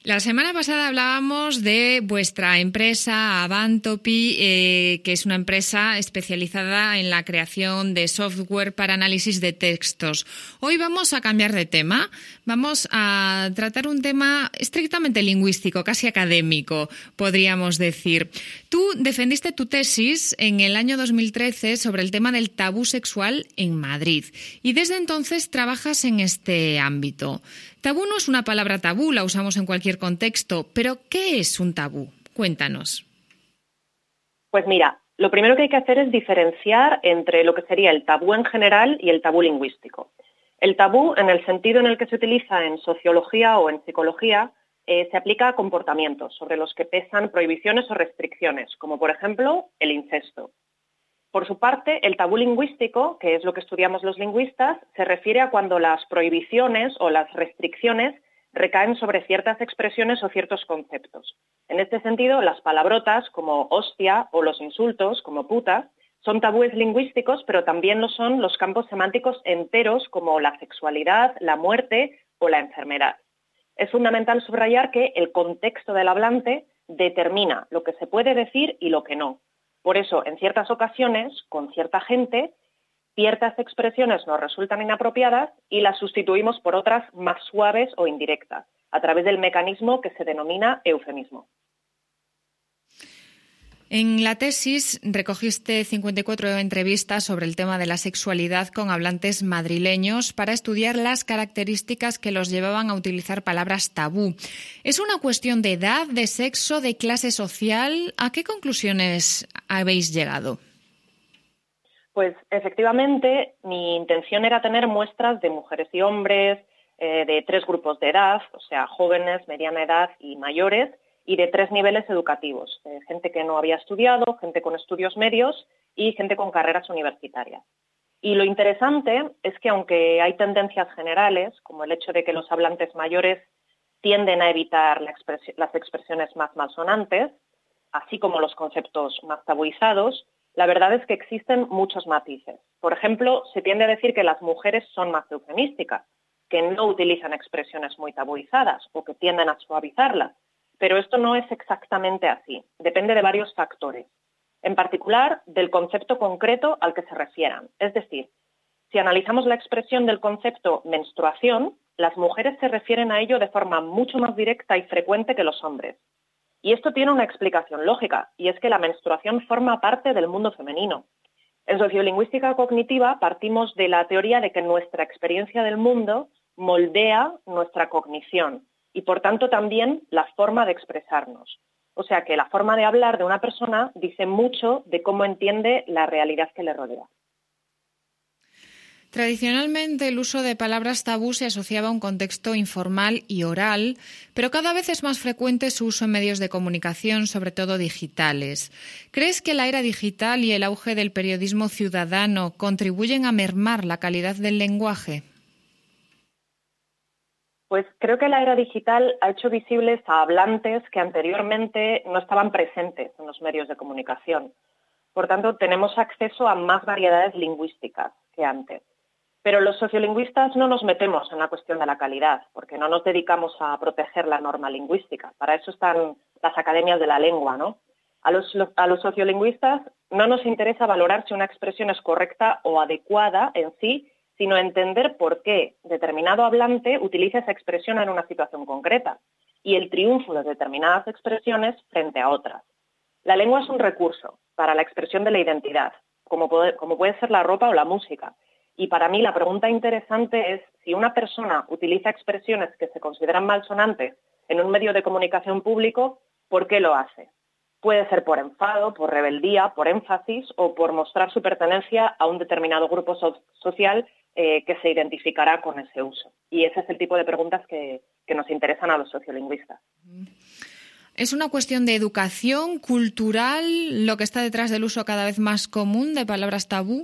La semana pasada hablábamos de vuestra empresa Avantopi, que es una empresa especializada en la creación de software para análisis de textos. Hoy vamos a cambiar de tema. Vamos a tratar un tema estrictamente lingüístico, casi académico, podríamos decir. Tú defendiste tu tesis en el año 2013 sobre el tema del tabú sexual en Madrid y desde entonces trabajas en este ámbito. Tabú no es una palabra tabú, la usamos en cualquier contexto, pero ¿qué es un tabú? Cuéntanos. Pues mira, lo primero que hay que hacer es diferenciar entre lo que sería el tabú en general y el tabú lingüístico. El tabú, en el sentido en el que se utiliza en sociología o en psicología, se aplica a comportamientos sobre los que pesan prohibiciones o restricciones, como por ejemplo el incesto. Por su parte, el tabú lingüístico, que es lo que estudiamos los lingüistas, se refiere a cuando las prohibiciones o las restricciones recaen sobre ciertas expresiones o ciertos conceptos. En este sentido, las palabrotas como hostia o los insultos como puta son tabúes lingüísticos, pero también lo son los campos semánticos enteros como la sexualidad, la muerte o la enfermedad. Es fundamental subrayar que el contexto del hablante determina lo que se puede decir y lo que no. Por eso, en ciertas ocasiones, con cierta gente, ciertas expresiones nos resultan inapropiadas y las sustituimos por otras más suaves o indirectas, a través del mecanismo que se denomina eufemismo. En la tesis recogiste 54 entrevistas sobre el tema de la sexualidad con hablantes madrileños para estudiar las características que los llevaban a utilizar palabras tabú. ¿Es una cuestión de edad, de sexo, de clase social? ¿A qué conclusiones habéis llegado? Pues efectivamente, mi intención era tener muestras de mujeres y hombres, de 3 grupos de edad, o sea, jóvenes, mediana edad y mayores, y de 3 niveles educativos, gente que no había estudiado, gente con estudios medios y gente con carreras universitarias. Y lo interesante es que aunque hay tendencias generales, como el hecho de que los hablantes mayores tienden a evitar las expresiones más malsonantes, así como los conceptos más tabuizados, la verdad es que existen muchos matices. Por ejemplo, se tiende a decir que las mujeres son más eufemísticas, que no utilizan expresiones muy tabuizadas o que tienden a suavizarlas. Pero esto no es exactamente así. Depende de varios factores. En particular, del concepto concreto al que se refieran. Es decir, si analizamos la expresión del concepto menstruación, las mujeres se refieren a ello de forma mucho más directa y frecuente que los hombres. Y esto tiene una explicación lógica, y es que la menstruación forma parte del mundo femenino. En sociolingüística cognitiva partimos de la teoría de que nuestra experiencia del mundo moldea nuestra cognición y, por tanto, también la forma de expresarnos. O sea que la forma de hablar de una persona dice mucho de cómo entiende la realidad que le rodea. Tradicionalmente el uso de palabras tabú se asociaba a un contexto informal y oral, pero cada vez es más frecuente su uso en medios de comunicación, sobre todo digitales. ¿Crees que la era digital y el auge del periodismo ciudadano contribuyen a mermar la calidad del lenguaje? Pues creo que la era digital ha hecho visibles a hablantes que anteriormente no estaban presentes en los medios de comunicación. Por tanto, tenemos acceso a más variedades lingüísticas que antes. Pero los sociolingüistas no nos metemos en la cuestión de la calidad, porque no nos dedicamos a proteger la norma lingüística. Para eso están las academias de la lengua, ¿no? A los sociolingüistas no nos interesa valorar si una expresión es correcta o adecuada en sí, sino entender por qué determinado hablante utiliza esa expresión en una situación concreta y el triunfo de determinadas expresiones frente a otras. La lengua es un recurso para la expresión de la identidad, como puede ser la ropa o la música. Y para mí la pregunta interesante es si una persona utiliza expresiones que se consideran malsonantes en un medio de comunicación público, ¿por qué lo hace? Puede ser por enfado, por rebeldía, por énfasis o por mostrar su pertenencia a un determinado grupo social que se identificará con ese uso. Y ese es el tipo de preguntas que nos interesan a los sociolingüistas. ¿Es una cuestión de educación cultural lo que está detrás del uso cada vez más común de palabras tabú?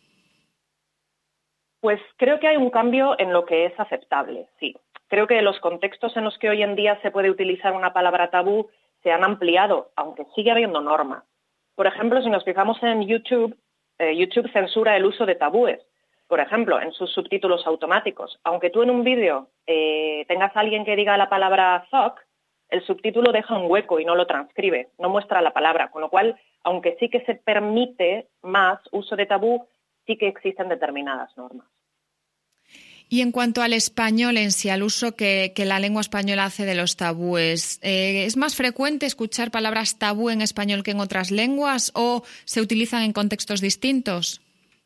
Pues creo que hay un cambio en lo que es aceptable, sí. Creo que los contextos en los que hoy en día se puede utilizar una palabra tabú se han ampliado, aunque sigue habiendo normas. Por ejemplo, si nos fijamos en YouTube, YouTube censura el uso de tabúes. Por ejemplo, en sus subtítulos automáticos. Aunque tú en un vídeo tengas a alguien que diga la palabra fuck, el subtítulo deja un hueco y no lo transcribe, no muestra la palabra, con lo cual, aunque sí que se permite más uso de tabú, sí que existen determinadas normas. Y en cuanto al español en sí, al uso que la lengua española hace de los tabúes, ¿es más frecuente escuchar palabras tabú en español que en otras lenguas o se utilizan en contextos distintos?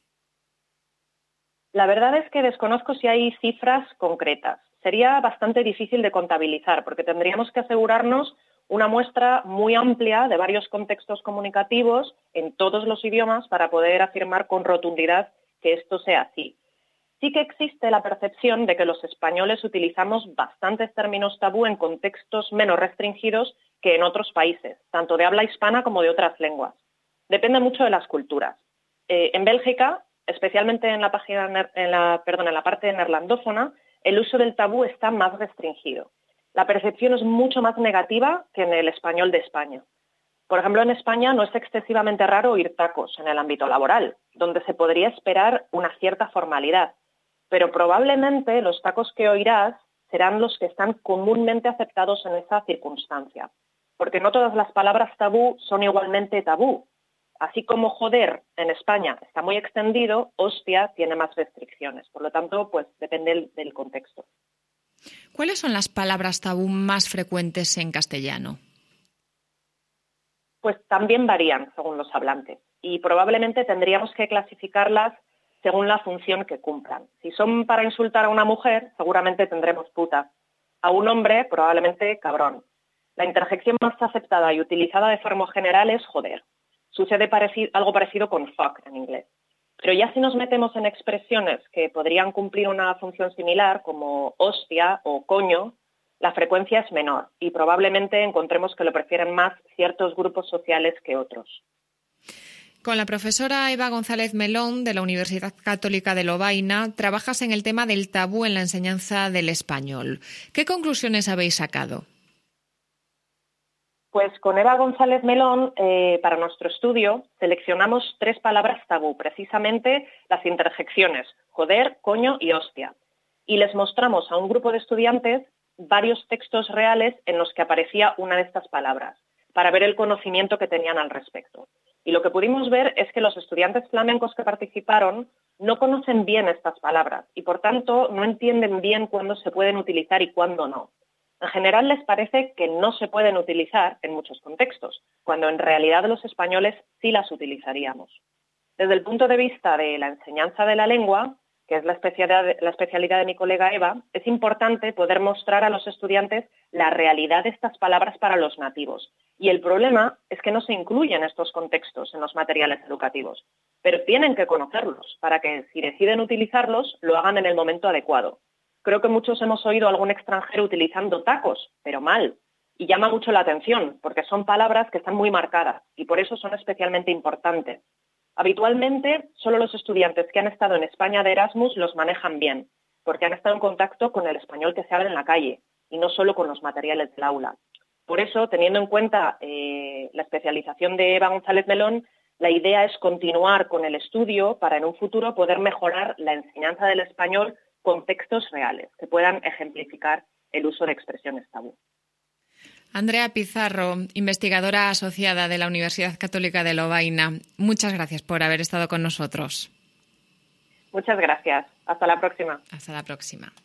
La verdad es que desconozco si hay cifras concretas. Sería bastante difícil de contabilizar porque tendríamos que asegurarnos una muestra muy amplia de varios contextos comunicativos en todos los idiomas para poder afirmar con rotundidad que esto sea así. Sí que existe la percepción de que los españoles utilizamos bastantes términos tabú en contextos menos restringidos que en otros países, tanto de habla hispana como de otras lenguas. Depende mucho de las culturas. En Bélgica, especialmente en la parte neerlandófona, el uso del tabú está más restringido. La percepción es mucho más negativa que en el español de España. Por ejemplo, en España no es excesivamente raro oír tacos en el ámbito laboral, donde se podría esperar una cierta formalidad. Pero probablemente los tacos que oirás serán los que están comúnmente aceptados en esa circunstancia, porque no todas las palabras tabú son igualmente tabú. Así como joder en España está muy extendido, hostia tiene más restricciones. Por lo tanto, pues depende del contexto. ¿Cuáles son las palabras tabú más frecuentes en castellano? Pues también varían según los hablantes y probablemente tendríamos que clasificarlas según la función que cumplan. Si son para insultar a una mujer, seguramente tendremos puta. A un hombre, probablemente cabrón. La interjección más aceptada y utilizada de forma general es joder. Sucede algo parecido con fuck en inglés. Pero ya si nos metemos en expresiones que podrían cumplir una función similar, como hostia o coño, la frecuencia es menor y probablemente encontremos que lo prefieren más ciertos grupos sociales que otros. Con la profesora Eva González Melón, de la Universidad Católica de Lovaina, trabajas en el tema del tabú en la enseñanza del español. ¿Qué conclusiones habéis sacado? Pues con Eva González Melón, para nuestro estudio, seleccionamos 3 palabras tabú, precisamente las interjecciones joder, coño y hostia. Y les mostramos a un grupo de estudiantes varios textos reales en los que aparecía una de estas palabras, para ver el conocimiento que tenían al respecto. Y lo que pudimos ver es que los estudiantes flamencos que participaron no conocen bien estas palabras y, por tanto, no entienden bien cuándo se pueden utilizar y cuándo no. En general les parece que no se pueden utilizar en muchos contextos, cuando en realidad los españoles sí las utilizaríamos. Desde el punto de vista de la enseñanza de la lengua, que es la especialidad de mi colega Eva, es importante poder mostrar a los estudiantes la realidad de estas palabras para los nativos. Y el problema es que no se incluyen estos contextos en los materiales educativos, pero tienen que conocerlos para que, si deciden utilizarlos, lo hagan en el momento adecuado. Creo que muchos hemos oído a algún extranjero utilizando tacos, pero mal. Y llama mucho la atención, porque son palabras que están muy marcadas y por eso son especialmente importantes. Habitualmente, solo los estudiantes que han estado en España de Erasmus los manejan bien, porque han estado en contacto con el español que se habla en la calle y no solo con los materiales del aula. Por eso, teniendo en cuenta la especialización de Eva González Melón, la idea es continuar con el estudio para en un futuro poder mejorar la enseñanza del español con textos reales que puedan ejemplificar el uso de expresiones tabú. Andrea Pizarro, investigadora asociada de la Universidad Católica de Lovaina, muchas gracias por haber estado con nosotros. Muchas gracias. Hasta la próxima. Hasta la próxima.